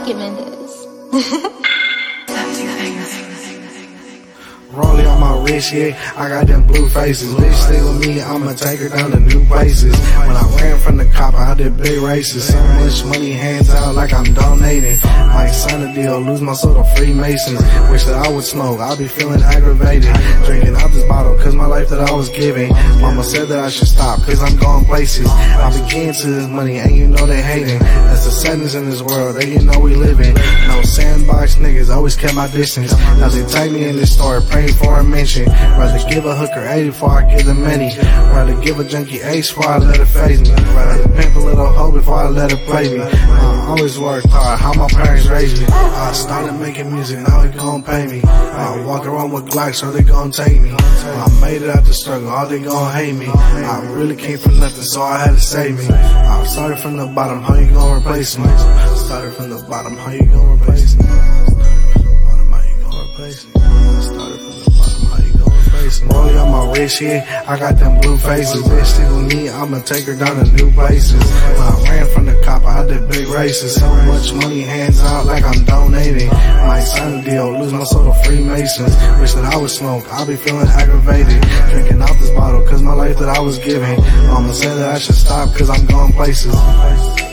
Funky Mendes. Rollie on my wrist, yeah, I got them blue faces. Bitch, stay with me, I'ma take her down to new places. When I ran from the cop, I did big races. So much money, hands out like I'm donating. Might sign a deal, lose my soul to Freemasons. Wish that I would smoke, I'll be feeling aggravated. Drinking out this bottle, cause my life that I was giving. Mama said that I should stop, cause I'm going places. I be keen to this money, and you know they hating. That's the sentence in this world, that you know we living. No sandbox niggas, always kept my distance. Now they take me in this store, praying for a mention. Rather give a hooker 80 before I give them many. Rather give a junkie ace before I let her phase me. Rather pimp a little hoe before I let her play me. I always worked hard, how my parents raised me. I started making music, now they gon' pay me. I walk around with Glocks, so they gon' take me. I made it out the struggle, all they gon' hate me. I really came from nothing, so I had to save me. I started from the bottom, how you gon' replace me? Started from the bottom, how you gon' replace me? Rollie on my wrist, yeah, I got them blue faces. Bitch, stick with me, I'ma take her down to new places. When I ran from the cop, I did big races. So much money, hands out like I'm donating. Might sign a deal, lose my soul to Freemasons. Wish that I would smoke, I'll be feeling aggravated. Drinking out this bottle, cause my life that I was giving. Mama said that I should stop, cause I'm going places.